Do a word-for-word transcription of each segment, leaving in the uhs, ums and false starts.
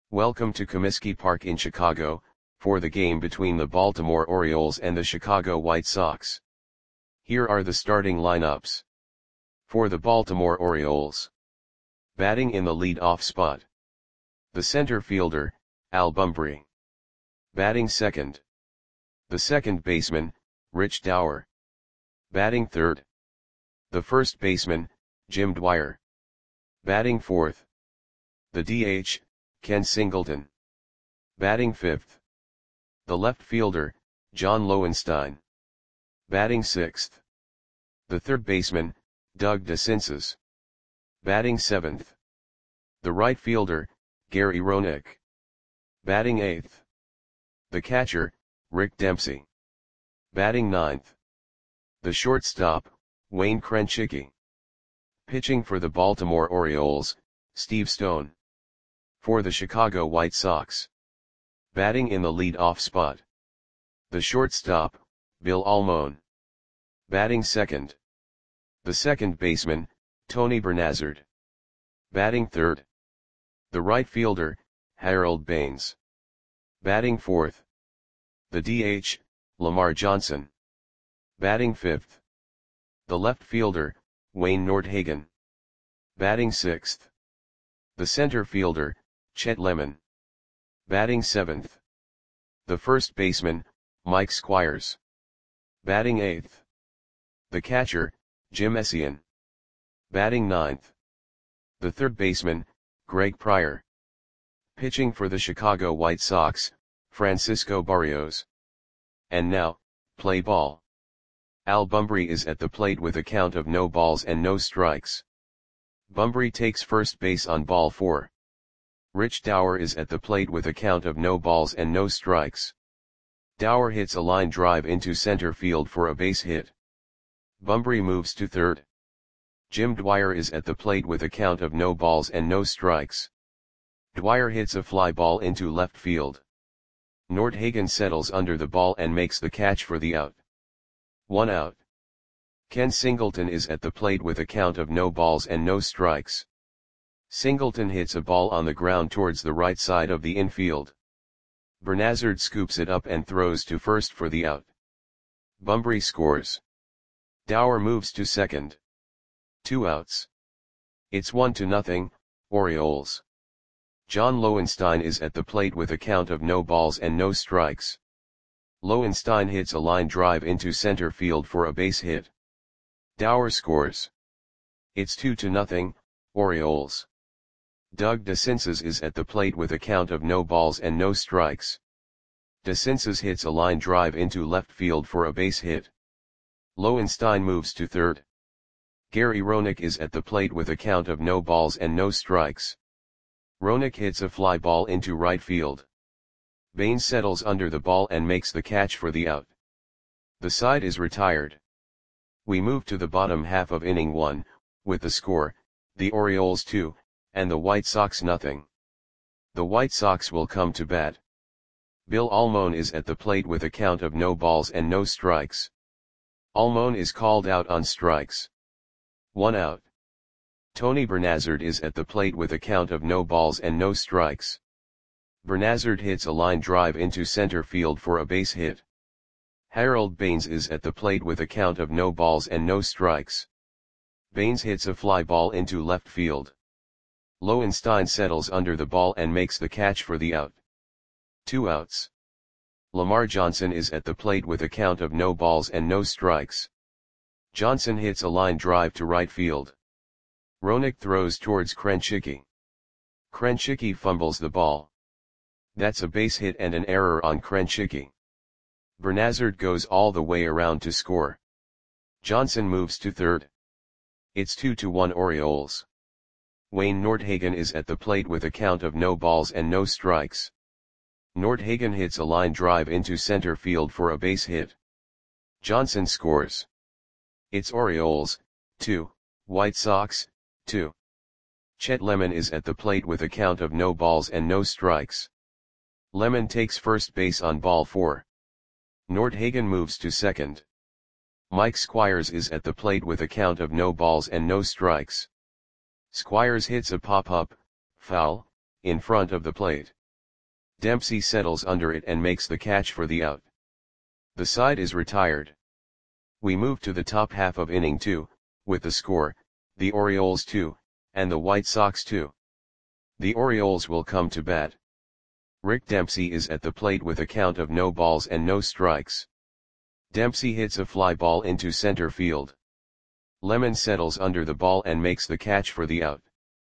Welcome to Comiskey Park in Chicago, for the game between the Baltimore Orioles and the Chicago White Sox. Here are the starting lineups. For the Baltimore Orioles. Batting in the lead-off spot. The center fielder, Al Bumbry. Batting second. The second baseman, Rich Dauer. Batting third. The first baseman, Jim Dwyer. Batting fourth. The D H, Ken Singleton. Batting fifth. The left fielder, John Lowenstein. Batting sixth. The third baseman, Doug DeCinces. Batting seventh. The right fielder, Gary Roenick. Batting eighth. The catcher, Rick Dempsey. Batting ninth. The shortstop, Wayne Krenchicki. Pitching for the Baltimore Orioles, Steve Stone. For the Chicago White Sox. Batting in the lead-off spot. The shortstop, Bill Almon. Batting second. The second baseman, Tony Bernazard. Batting third. The right fielder, Harold Baines. Batting fourth. The D H, Lamar Johnson. Batting fifth. The left fielder, Wayne Nordhagen. Batting sixth. The center fielder, Chet Lemon. Batting seventh. The first baseman, Mike Squires. Batting eighth. The catcher, Jim Essien. Batting ninth. The third baseman, Greg Pryor. Pitching for the Chicago White Sox, Francisco Barrios. And now, play ball. Al Bumbry is at the plate with a count of no balls and no strikes. Bumbry takes first base on ball four. Rich Dauer is at the plate with a count of no balls and no strikes. Dauer hits a line drive into center field for a base hit. Bumbry moves to third. Jim Dwyer is at the plate with a count of no balls and no strikes. Dwyer hits a fly ball into left field. Nordhagen settles under the ball and makes the catch for the out. One out. Ken Singleton is at the plate with a count of no balls and no strikes. Singleton hits a ball on the ground towards the right side of the infield. Bernazard scoops it up and throws to first for the out. Bumbry scores. Dauer moves to second. Two outs. It's one to nothing, Orioles. John Lowenstein is at the plate with a count of no balls and no strikes. Lowenstein hits a line drive into center field for a base hit. Dauer scores. It's two to nothing, Orioles. Doug DeCinces is at the plate with a count of no balls and no strikes. DeCinces hits a line drive into left field for a base hit. Lowenstein moves to third. Gary Roenick is at the plate with a count of no balls and no strikes. Roenick hits a fly ball into right field. Baines settles under the ball and makes the catch for the out. The side is retired. We move to the bottom half of inning one, with the score, the Orioles two, and the White Sox nothing. The White Sox will come to bat. Bill Almon is at the plate with a count of no balls and no strikes. Almon is called out on strikes. One out. Tony Bernazard is at the plate with a count of no balls and no strikes. Bernazard hits a line drive into center field for a base hit. Harold Baines is at the plate with a count of no balls and no strikes. Baines hits a fly ball into left field. Lowenstein settles under the ball and makes the catch for the out. Two outs. Lamar Johnson is at the plate with a count of no balls and no strikes. Johnson hits a line drive to right field. Roenick throws towards Krenchicki. Krenchicki fumbles the ball. That's a base hit and an error on Krenchicki. Bernazard goes all the way around to score. Johnson moves to third. It's two to one Orioles. Wayne Nordhagen is at the plate with a count of no balls and no strikes. Nordhagen hits a line drive into center field for a base hit. Johnson scores. It's Orioles, two, White Sox, two. Chet Lemon is at the plate with a count of no balls and no strikes. Lemon takes first base on ball four. Nordhagen moves to second. Mike Squires is at the plate with a count of no balls and no strikes. Squires hits a pop-up, foul, in front of the plate. Dempsey settles under it and makes the catch for the out. The side is retired. We move to the top half of inning two, with the score, the Orioles two, and the White Sox two. The Orioles will come to bat. Rick Dempsey is at the plate with a count of no balls and no strikes. Dempsey hits a fly ball into center field. Lemon settles under the ball and makes the catch for the out.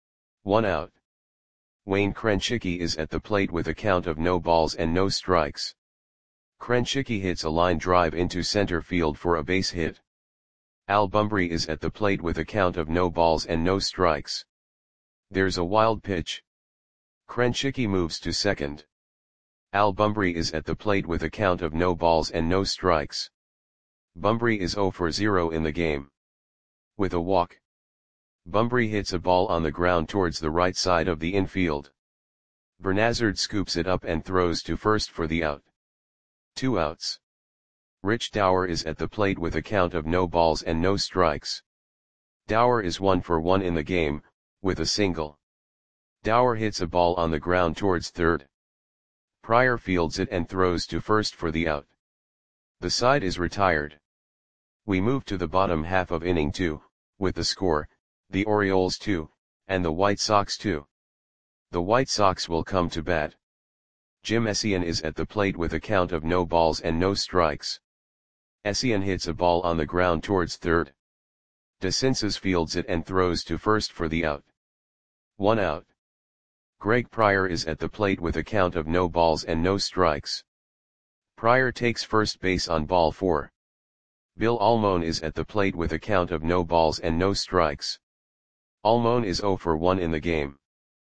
One out. Wayne Krenchicki is at the plate with a count of no balls and no strikes. Krenchicki hits a line drive into center field for a base hit. Al Bumbry is at the plate with a count of no balls and no strikes. There's a wild pitch. Krenchicki moves to second. Al Bumbry is at the plate with a count of no balls and no strikes. Bumbry is zero for zero in the game. With a walk, Bumbry hits a ball on the ground towards the right side of the infield. Bernazard scoops it up and throws to first for the out. Two outs. Rich Dower is at the plate with a count of no balls and no strikes. Dower is one for one in the game, with a single. Dower hits a ball on the ground towards third. Pryor fields it and throws to first for the out. The side is retired. We move to the bottom half of inning two, with the score, the Orioles two, and the White Sox two. The White Sox will come to bat. Jim Essien is at the plate with a count of no balls and no strikes. Essien hits a ball on the ground towards third. DeCinces fields it and throws to first for the out. One out. Greg Pryor is at the plate with a count of no balls and no strikes. Pryor takes first base on ball four. Bill Almon is at the plate with a count of no balls and no strikes. Almon is zero for one in the game.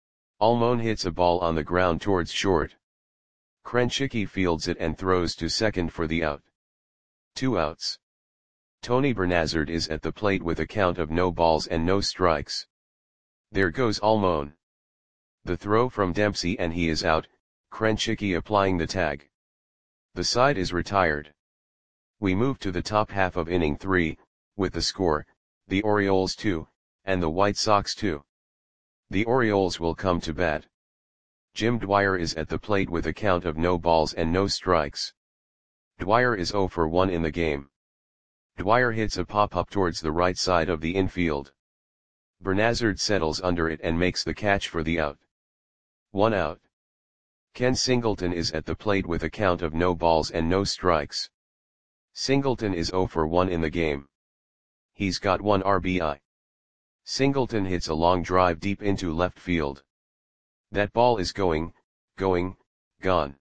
Almon hits a ball on the ground towards short. Krenchicki fields it and throws to second for the out. Two outs. Tony Bernazard is at the plate with a count of no balls and no strikes. There goes Almon. The throw from Dempsey and he is out, Krenchicki applying the tag. The side is retired. We move to the top half of inning three, with the score, the Orioles two, and the White Sox two. The Orioles will come to bat. Jim Dwyer is at the plate with a count of no balls and no strikes. Dwyer is zero for one in the game. Dwyer hits a pop-up towards the right side of the infield. Bernazard settles under it and makes the catch for the out. One out. Ken Singleton is at the plate with a count of no balls and no strikes. Singleton is zero for one in the game. He's got one R B I. Singleton hits a long drive deep into left field. That ball is going, going, gone.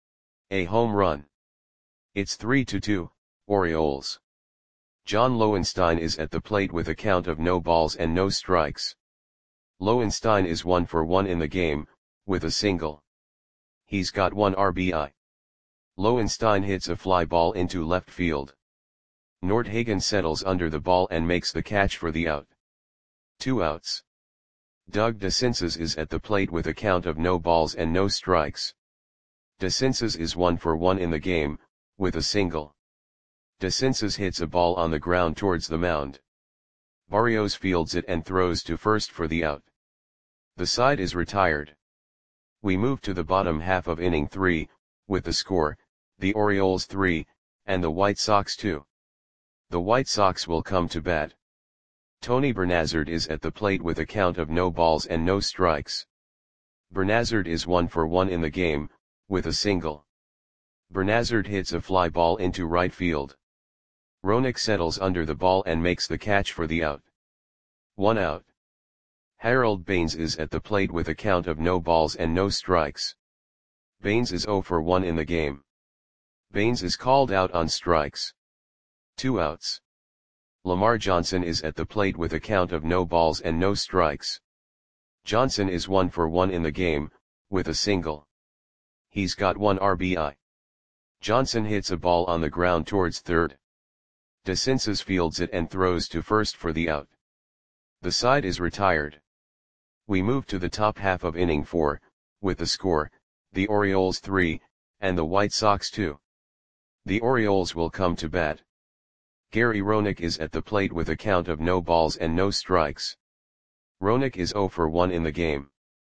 A home run. It's three to two, Orioles. John Lowenstein is at the plate with a count of no balls and no strikes. Lowenstein is one for one in the game, with a single. He's got one R B I. Lowenstein hits a fly ball into left field. Nordhagen settles under the ball and makes the catch for the out. Two outs. Doug DeCinces is at the plate with a count of no balls and no strikes. DeCinces is one for one in the game, with a single. DeCinces hits a ball on the ground towards the mound. Barrios fields it and throws to first for the out. The side is retired. We move to the bottom half of inning three, with the score, the Orioles three, and the White Sox two. The White Sox will come to bat. Tony Bernazard is at the plate with a count of no balls and no strikes. Bernazard is one for one in the game, with a single. Bernazard hits a fly ball into right field. Roenick settles under the ball and makes the catch for the out. One out. Harold Baines is at the plate with a count of no balls and no strikes. Baines is zero for one in the game. Baines is called out on strikes. Two outs. Lamar Johnson is at the plate with a count of no balls and no strikes. Johnson is one for one in the game, with a single. He's got one R B I. Johnson hits a ball on the ground towards third. DeCinces fields it and throws to first for the out. The side is retired. We move to the top half of inning four, with the score, the Orioles three, and the White Sox two. The Orioles will come to bat. Gary Roenick is at the plate with a count of no balls and no strikes. Roenick is zero for one in the game.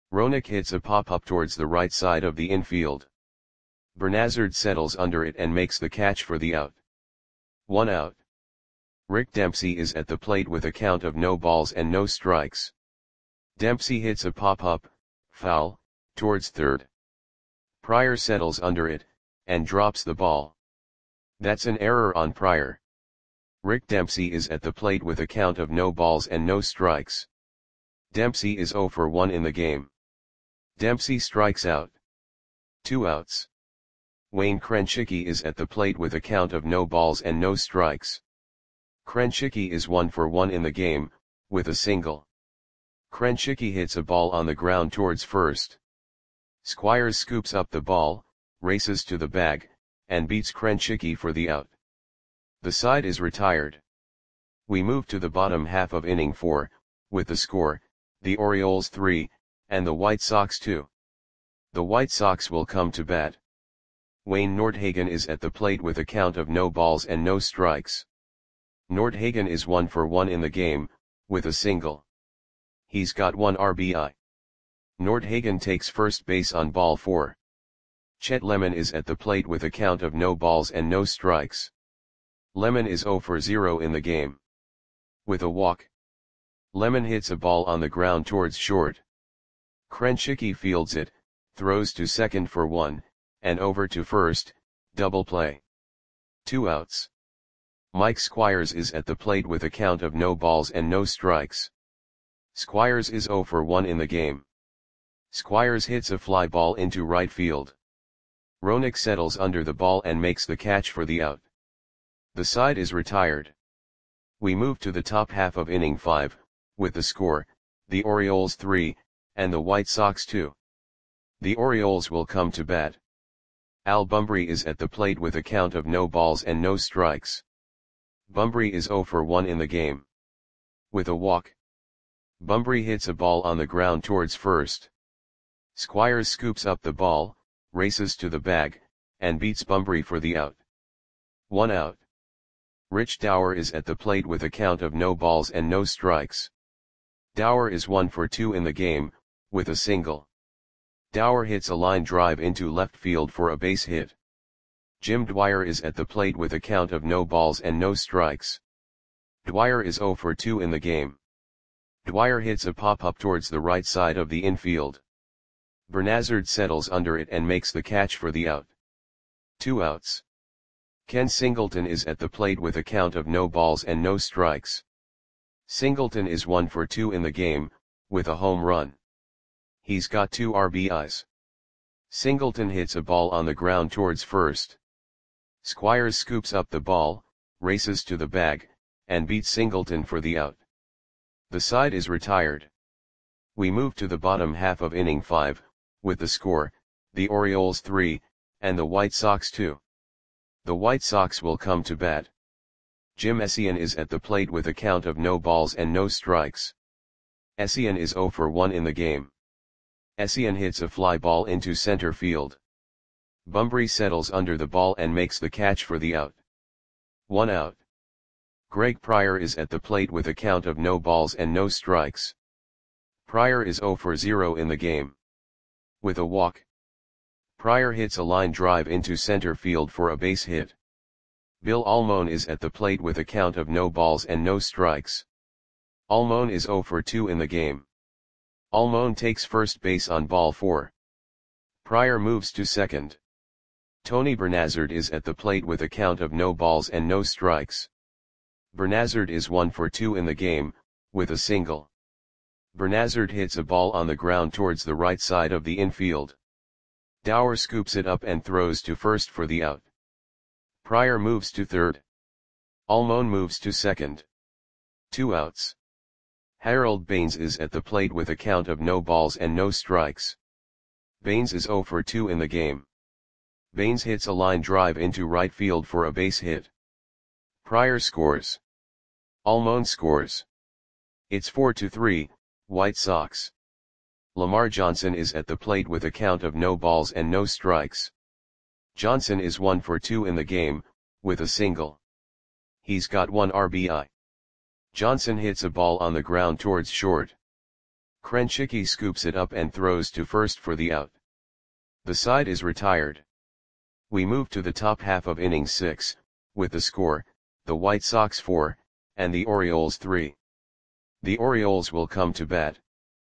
Roenick hits a pop-up towards the right side of the infield. Bernazard settles under it and makes the catch for the out. One out. Rick Dempsey is at the plate with a count of no balls and no strikes. Dempsey hits a pop-up, foul, towards third. Pryor settles under it, and drops the ball. That's an error on Pryor. Rick Dempsey is at the plate with a count of no balls and no strikes. Dempsey is zero for one in the game. Dempsey strikes out. Two outs. Wayne Krenchicki is at the plate with a count of no balls and no strikes. Krenchicki is one for one in the game, with a single. Krenchicki hits a ball on the ground towards first. Squires scoops up the ball, races to the bag, and beats Krenchicki for the out. The side is retired. We move to the bottom half of inning four, with the score, the Orioles three, and the White Sox two. The White Sox will come to bat. Wayne Nordhagen is at the plate with a count of no balls and no strikes. Nordhagen is one for one in the game, with a single. He's got one R B I. Nordhagen takes first base on ball four. Chet Lemon is at the plate with a count of no balls and no strikes. Lemon is zero for zero in the game. With a walk. Lemon hits a ball on the ground towards short. Krenchicki fields it, throws to second for one, and over to first, double play. Two outs. Mike Squires is at the plate with a count of no balls and no strikes. Squires is zero for one in the game. Squires hits a fly ball into right field. Roenick settles under the ball and makes the catch for the out. The side is retired. We move to the top half of inning five, with the score, the Orioles three, and the White Sox two. The Orioles will come to bat. Al Bumbry is at the plate with a count of no balls and no strikes. Bumbry is zero for one in the game. With a walk. Bumbry hits a ball on the ground towards first. Squires scoops up the ball, races to the bag, and beats Bumbry for the out. One out. Rich Dower is at the plate with a count of no balls and no strikes. Dower is one for two in the game, with a single. Dower hits a line drive into left field for a base hit. Jim Dwyer is at the plate with a count of no balls and no strikes. Dwyer is zero for two in the game. Dwyer hits a pop-up towards the right side of the infield. Bernazard settles under it and makes the catch for the out. Two outs. Ken Singleton is at the plate with a count of no balls and no strikes. Singleton is one for two in the game, with a home run. He's got two R B Is. Singleton hits a ball on the ground towards first. Squires scoops up the ball, races to the bag, and beats Singleton for the out. The side is retired. We move to the bottom half of inning five, with the score, the Orioles three, and the White Sox two. The White Sox will come to bat. Jim Essien is at the plate with a count of no balls and no strikes. Essien is zero for one in the game. Essien hits a fly ball into center field. Bumbry settles under the ball and makes the catch for the out. One out. Greg Pryor is at the plate with a count of no balls and no strikes. Pryor is zero for zero in the game. With a walk. Pryor hits a line drive into center field for a base hit. Bill Almon is at the plate with a count of no balls and no strikes. Almon is zero for two in the game. Almon takes first base on ball four. Pryor moves to second. Tony Bernazard is at the plate with a count of no balls and no strikes. Bernazard is one for two in the game, with a single. Bernazard hits a ball on the ground towards the right side of the infield. Dower scoops it up and throws to first for the out. Pryor moves to third. Almon moves to second. Two outs. Harold Baines is at the plate with a count of no balls and no strikes. Baines is zero for two in the game. Baines hits a line drive into right field for a base hit. Pryor scores. Almon scores. It's four to three, White Sox. Lamar Johnson is at the plate with a count of no balls and no strikes. Johnson is one for two in the game, with a single. He's got one R B I. Johnson hits a ball on the ground towards short. Krenchicki scoops it up and throws to first for the out. The side is retired. We move to the top half of inning six, with the score, the White Sox four, and the Orioles three. The Orioles will come to bat.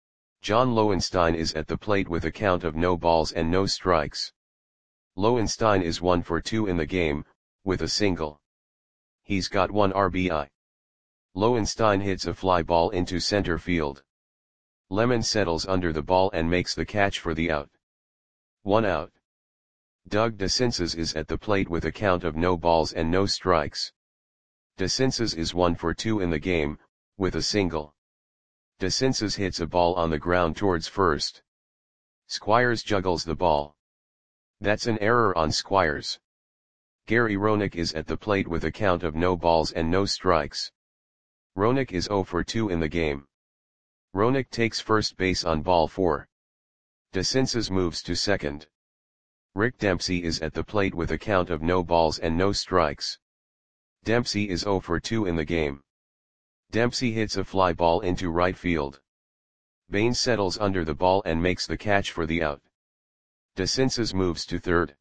John Lowenstein is at the plate with a count of no balls and no strikes. Lowenstein is one for two in the game, with a single. He's got one R B I. Lowenstein hits a fly ball into center field. Lemon settles under the ball and makes the catch for the out. One out. Doug DeCinces is at the plate with a count of no balls and no strikes. DeCinces is one for two in the game, with a single. DeCinces hits a ball on the ground towards first. Squires juggles the ball. That's an error on Squires. Gary Roenick is at the plate with a count of no balls and no strikes. Roenick is zero for two in the game. Roenick takes first base on ball four. DeCinces moves to second. Rick Dempsey is at the plate with a count of no balls and no strikes. Dempsey is zero for two in the game. Dempsey hits a fly ball into right field. Bain settles under the ball and makes the catch for the out. DeCinces moves to third.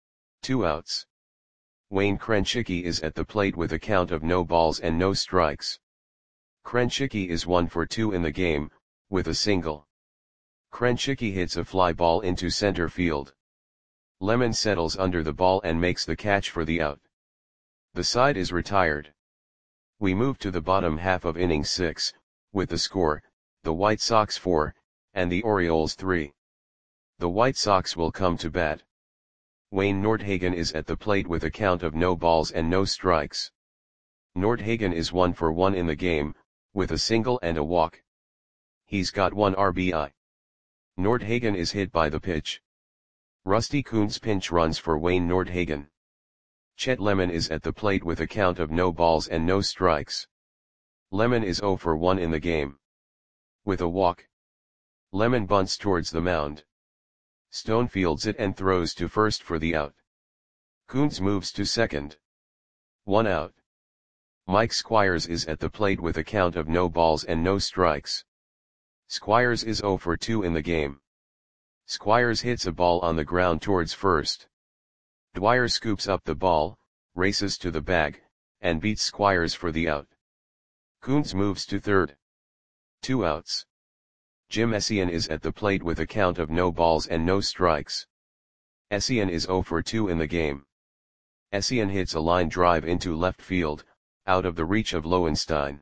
Two outs. Wayne Krenchicki is at the plate with a count of no balls and no strikes. Krenchicki is one for two in the game, with a single. Krenchicki hits a fly ball into center field. Lemon settles under the ball and makes the catch for the out. The side is retired. We move to the bottom half of inning six, with the score, the White Sox four, and the Orioles three. The White Sox will come to bat. Wayne Nordhagen is at the plate with a count of no balls and no strikes. Nordhagen is one for one in the game, with a single and a walk. He's got one R B I. Nordhagen is hit by the pitch. Rusty Kuntz pinch runs for Wayne Nordhagen. Chet Lemon is at the plate with a count of no balls and no strikes. Lemon is zero for one in the game. With a walk. Lemon bunts towards the mound. Stone fields it and throws to first for the out. Kuntz moves to second. One out. Mike Squires is at the plate with a count of no balls and no strikes. Squires is zero for two in the game. Squires hits a ball on the ground towards first. Dwyer scoops up the ball, races to the bag, and beats Squires for the out. Kuntz moves to third. Two outs. Jim Essien is at the plate with a count of no balls and no strikes. Essien is zero for two in the game. Essien hits a line drive into left field, out of the reach of Lowenstein.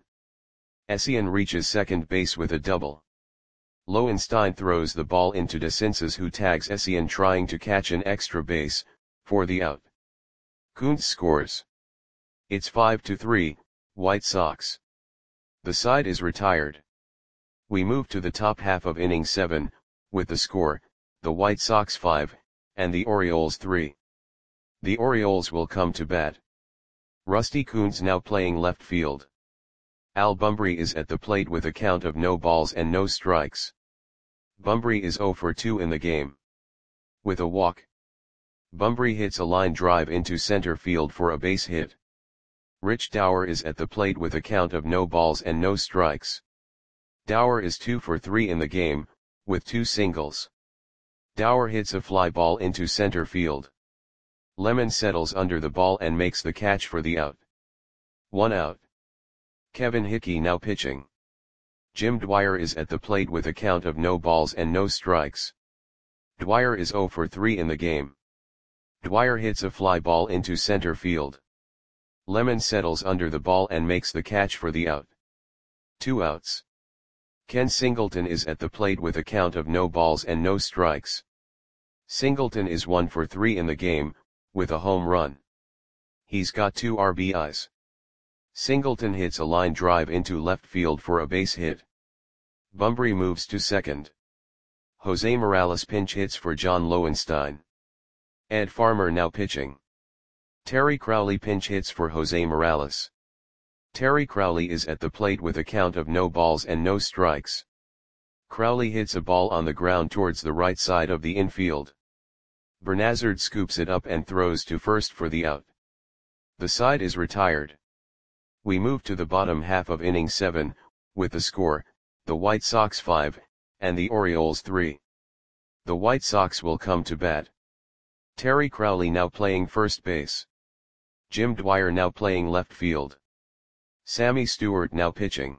Essien reaches second base with a double. Lowenstein throws the ball into DeCinces, who tags Essien trying to catch an extra base, for the out. Kuntz scores. It's five to three, White Sox. The side is retired. We move to the top half of inning seven, with the score, the White Sox five, and the Orioles three. The Orioles will come to bat. Rusty Kuntz now playing left field. Al Bumbry is at the plate with a count of no balls and no strikes. Bumbry is zero for two in the game. With a walk. Bumbry hits a line drive into center field for a base hit. Rich Dower is at the plate with a count of no balls and no strikes. Dower is two for three in the game, with two singles. Dower hits a fly ball into center field. Lemon settles under the ball and makes the catch for the out. One out. Kevin Hickey now pitching. Jim Dwyer is at the plate with a count of no balls and no strikes. Dwyer is zero for three in the game. Dwyer hits a fly ball into center field. Lemon settles under the ball and makes the catch for the out. Two outs. Ken Singleton is at the plate with a count of no balls and no strikes. Singleton is one for three in the game, with a home run. He's got two R B Is. Singleton hits a line drive into left field for a base hit. Bumbry moves to second. Jose Morales pinch hits for John Lowenstein. Ed Farmer now pitching. Terry Crowley pinch hits for Jose Morales. Terry Crowley is at the plate with a count of no balls and no strikes. Crowley hits a ball on the ground towards the right side of the infield. Bernazard scoops it up and throws to first for the out. The side is retired. We move to the bottom half of inning seven, with the score, the White Sox five, and the Orioles three. The White Sox will come to bat. Terry Crowley now playing first base. Jim Dwyer now playing left field. Sammy Stewart now pitching.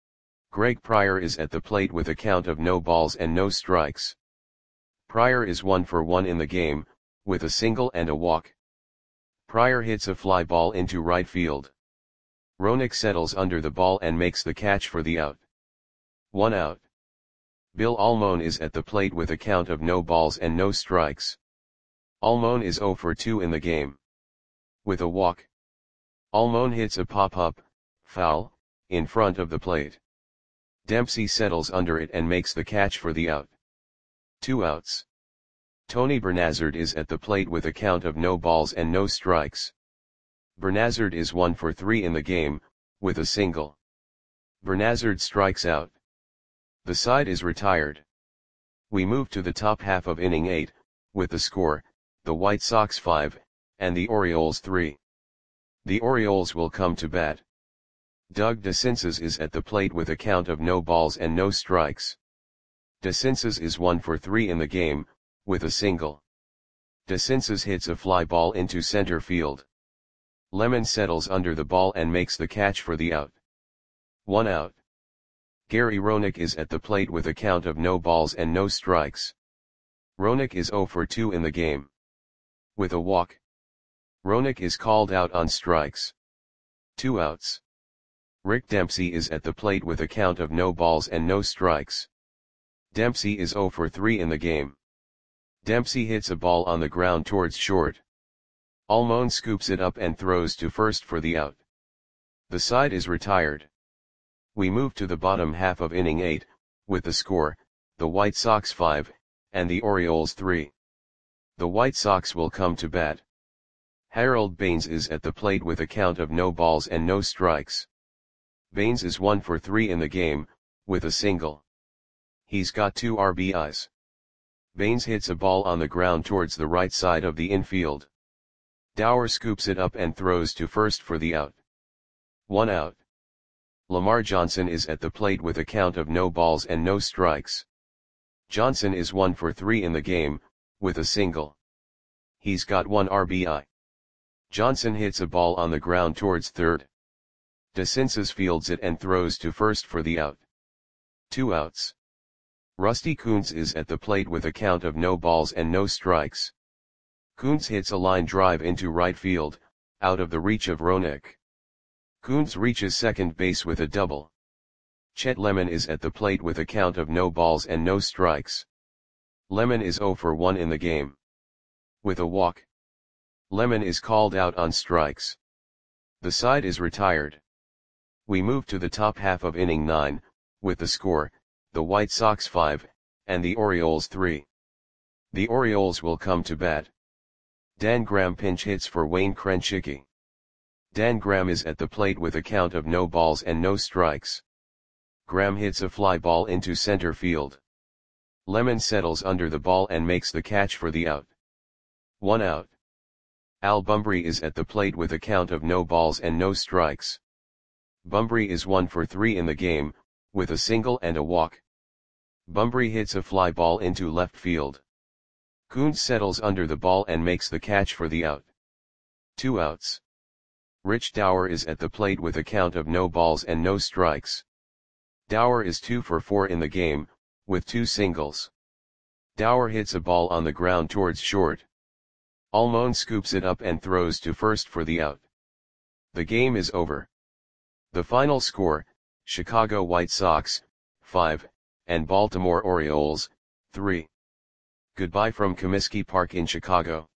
Greg Pryor is at the plate with a count of no balls and no strikes. Pryor is one for one in the game, with a single and a walk. Pryor hits a fly ball into right field. Roenick settles under the ball and makes the catch for the out. One out. Bill Almon is at the plate with a count of no balls and no strikes. Almon is zero for two in the game. With a walk. Almon hits a pop-up, foul, in front of the plate. Dempsey settles under it and makes the catch for the out. Two outs. Tony Bernazard is at the plate with a count of no balls and no strikes. Bernazard is one for three in the game, with a single. Bernazard strikes out. The side is retired. We move to the top half of inning eight, with the score, the White Sox five, and the Orioles three. The Orioles will come to bat. Doug DeCinces is at the plate with a count of no balls and no strikes. DeCinces is one for three in the game, with a single. DeCinces hits a fly ball into center field. Lemon settles under the ball and makes the catch for the out. One out. Gary Roenick is at the plate with a count of no balls and no strikes. Roenick is zero for two in the game. With a walk. Roenick is called out on strikes. Two outs. Rick Dempsey is at the plate with a count of no balls and no strikes. Dempsey is zero for three in the game. Dempsey hits a ball on the ground towards short. Almon scoops it up and throws to first for the out. The side is retired. We move to the bottom half of inning eight, with the score, the White Sox five, and the Orioles three. The White Sox will come to bat. Harold Baines is at the plate with a count of no balls and no strikes. Baines is one for three in the game, with a single. He's got two R B Is. Baines hits a ball on the ground towards the right side of the infield. Dower scoops it up and throws to first for the out. One out. Lamar Johnson is at the plate with a count of no balls and no strikes. Johnson is one for three in the game, with a single. He's got one R B I. Johnson hits a ball on the ground towards third. DeCinces fields it and throws to first for the out. Two outs. Rusty Kuntz is at the plate with a count of no balls and no strikes. Kuntz hits a line drive into right field, out of the reach of Roenick. Kuntz reaches second base with a double. Chet Lemon is at the plate with a count of no balls and no strikes. Lemon is zero for one in the game. With a walk. Lemon is called out on strikes. The side is retired. We move to the top half of inning nine, with the score, the White Sox five, and the Orioles three. The Orioles will come to bat. Dan Graham pinch hits for Wayne Krenchicki. Dan Graham is at the plate with a count of no balls and no strikes. Graham hits a fly ball into center field. Lemon settles under the ball and makes the catch for the out. One out. Al Bumbry is at the plate with a count of no balls and no strikes. Bumbry is one for three in the game, with a single and a walk. Bumbry hits a fly ball into left field. Kuntz settles under the ball and makes the catch for the out. Two outs. Rich Dower is at the plate with a count of no balls and no strikes. Dower is two for four in the game, with two singles. Dower hits a ball on the ground towards short. Almon scoops it up and throws to first for the out. The game is over. The final score, Chicago White Sox, five, and Baltimore Orioles, three. Goodbye from Comiskey Park in Chicago.